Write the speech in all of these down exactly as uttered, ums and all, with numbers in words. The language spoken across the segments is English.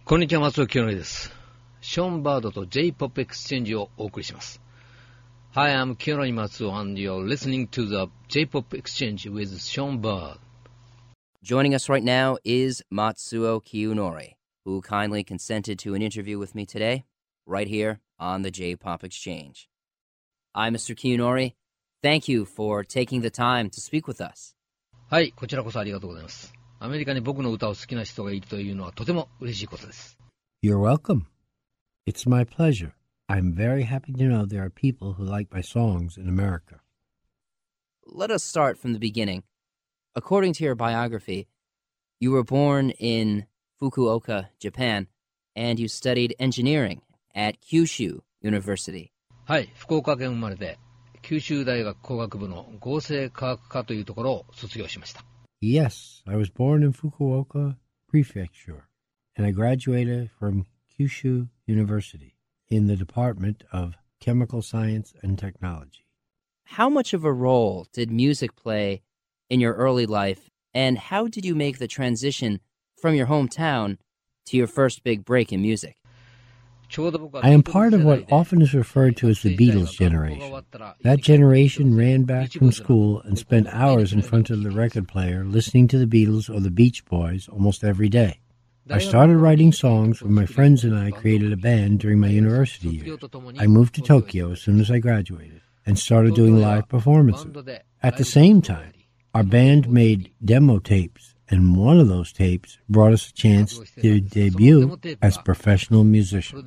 こんにちは、松尾清則です。ショーン・バードと J-ポップ Exchange をお送りします。Hi, I'm Kiyonori Matsuo and you're listening to the J-ポップ Exchange with Sean Bird. Joining us right now is Matsuo Kiyonori, who kindly consented to an interview with me today, right here on the J-pop Exchange. Hi, Mister Kiyonori. Thank you for taking the time to speak with us. はい、こちらこそありがとうございます。アメリカに僕の歌を好きな人がいるというのはとても嬉しいことです。 You're welcome. It's my pleasure. I'm very happy to know there are people who like my songs in America. Let us start from the beginning. According to your biography, you were born in Fukuoka, Japan, and you studied engineering at Kyushu University. はい、福岡県生まれで、九州大学工学部の合成科学科というところを卒業しました。 Yes, I was born in Fukuoka Prefecture, and I graduated from Kyushu University in the Department of Chemical Science and Technology. How much of a role did music play in your early life, and how did you make the transition from your hometown to your first big break in music? I am part of what often is referred to as the Beatles generation. That generation ran back from school and spent hours in front of the record player listening to the Beatles or the Beach Boys almost every day. I started writing songs when my friends and I created a band during my university years. I moved to Tokyo as soon as I graduated and started doing live performances. At the same time, our band made demo tapes, and one of those tapes brought us a chance to debut as professional musicians.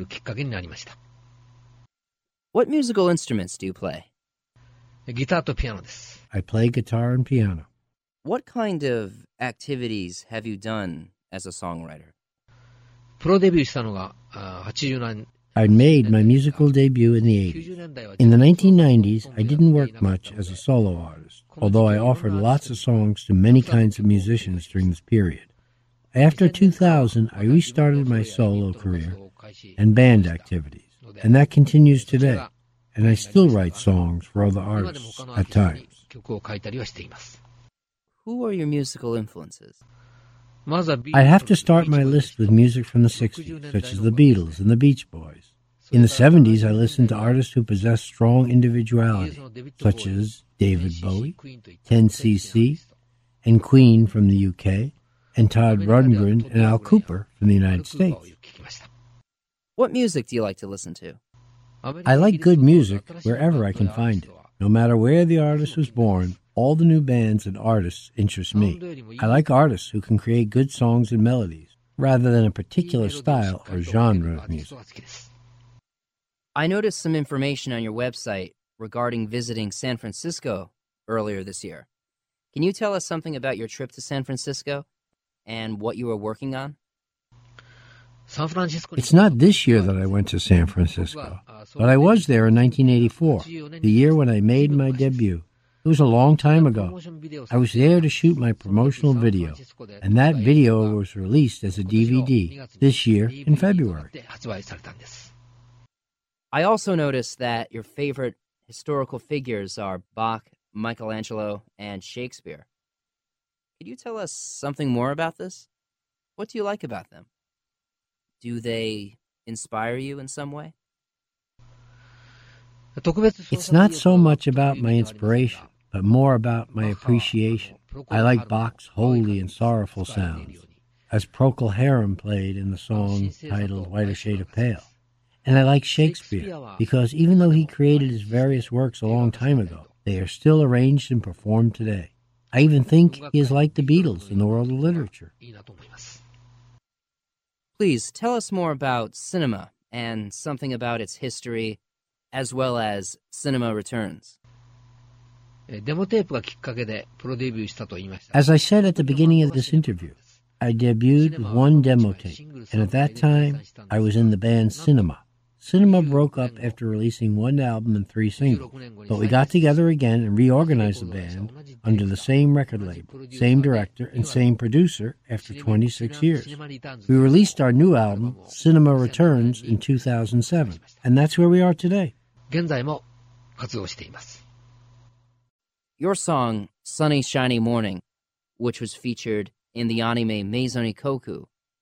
What musical instruments do you play? ギターとピアノです。 I play guitar and piano. What kind of activities have you done as a songwriter? プロデビューしたのがはちじゅうねん I made my musical debut in the eighties. In the nineteen nineties, I didn't work much as a solo artist, although I offered lots of songs to many kinds of musicians during this period. After two thousand, I restarted my solo career and band activities, and that continues today, and I still write songs for other artists at times. Who are your musical influences? I'd have to start my list with music from the sixties, such as the Beatles and the Beach Boys. In the seventies, I listened to artists who possessed strong individuality, such as David Bowie, ten C C, and Queen from the U K, and Todd Rundgren and Al Cooper from the United States. What music do you like to listen to? I like good music wherever I can find it. No matter where the artist was born, all the new bands and artists interest me. I like artists who can create good songs and melodies, rather than a particular style or genre of music. I noticed some information on your website regarding visiting San Francisco earlier this year. Can you tell us something about your trip to San Francisco and what you were working on? It's not this year that I went to San Francisco, but I was there in nineteen eighty-four, the year when I made my debut. It was a long time ago. I was there to shoot my promotional video, and that video was released as a D V D this year in February. I also noticed that your favorite historical figures are Bach, Michelangelo, and Shakespeare. Could you tell us something more about this? What do you like about them? Do they inspire you in some way? It's not so much about my inspiration, but more about my appreciation. I like Bach's holy and sorrowful sounds, as Procol Harum played in the song titled Whiter Shade of Pale. And I like Shakespeare, because even though he created his various works a long time ago, they are still arranged and performed today. I even think he is like the Beatles in the world of literature. Please tell us more about cinema and something about its history, as well as Cinema Returns. As I said at the beginning of this interview, I debuted with one demo tape, and at that time, I was in the band Cinema. Cinema broke up after releasing one album and three singles, but we got together again and reorganized the band under the same record label, same director, and same producer after twenty-six years. We released our new album, Cinema Returns, in two thousand seven, and that's where we are today. Your song, Sunny Shiny Morning, which was featured in the anime Maison Ikkoku,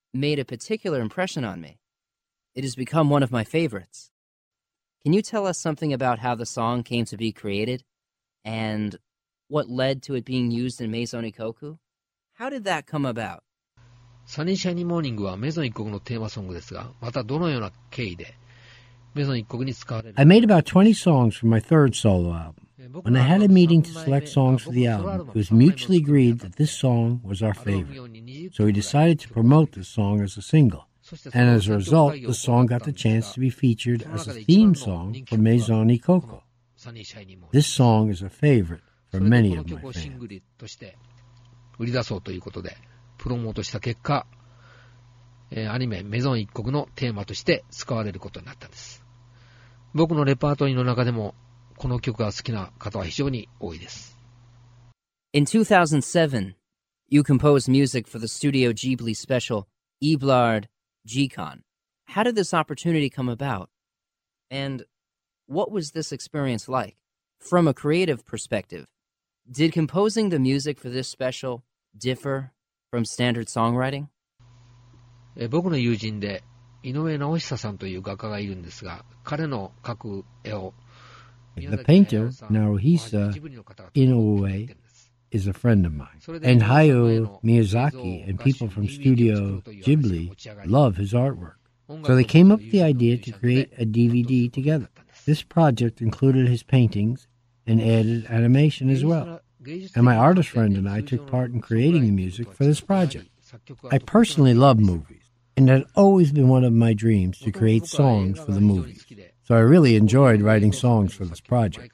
made a particular impression on me. It has become one of my favorites. Can you tell us something about how the song came to be created and what led to it being used in Maison Ikkoku? How did that come about? サニーシャイニーモーニングはメゾン一国のテーマソングですが、またどのような経緯でメゾン一国に使われる I made about twenty songs for my third solo album. When I had a meeting to select songs for the album, it was mutually agreed that this song was our favorite. So we decided to promote this song as a single. And as a result, the song got the chance to be featured as a theme song for Maison Ikkoku. This song is a favorite for many of my fans. 売り出そうということでプロモートした結果、えー、アニメメゾン一国のテーマとして使われることになったんです。僕のレパートリーの中でもこの曲が好きな方は非常に多いです。 In two thousand seven, you composed music for the Studio Ghibli special Eblard G-Con. How did this opportunity come about? And what was this experience like? From a creative perspective, did composing the music for this special differ from standard songwriting? え僕の友人で井上直久さんという画家がいるんですが、彼の描く絵を The painter, Naruhisa Inoue, is a friend of mine. And Hayao Miyazaki and people from Studio Ghibli love his artwork. So they came up with the idea to create a D V D together. This project included his paintings and added animation as well. And my artist friend and I took part in creating the music for this project. I personally love movies, and it had always been one of my dreams to create songs for the movies. So I really enjoyed writing songs for this project.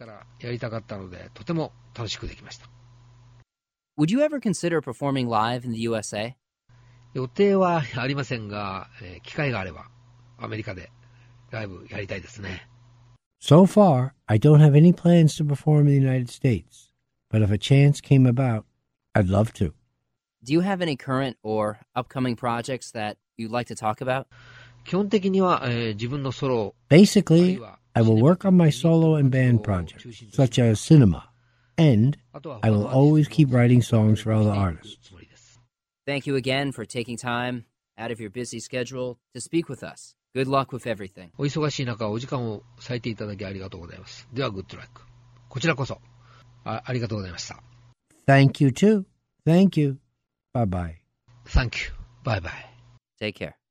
Would you ever consider performing live in the U S A? 予定はありませんが、えー、機会があればアメリカでライブやりたいですね。 So far, I don't have any plans to perform in the United States, but if a chance came about, I'd love to. Do you have any current or upcoming projects that you'd like to talk about? 基本的には、えー、自分のソロ Basically, I will work on my solo and band projects, such as cinema, and I will always keep writing songs for other artists. Thank you again for taking time out of your busy schedule to speak with us. Good luck with everything. お忙しい中、お時間を割いていただきありがとうございます。では、グッドラック。こちらこそ あ, ありがとうございました。 Thank you too. Thank you. Bye-bye. Thank you. Bye-bye. Take care.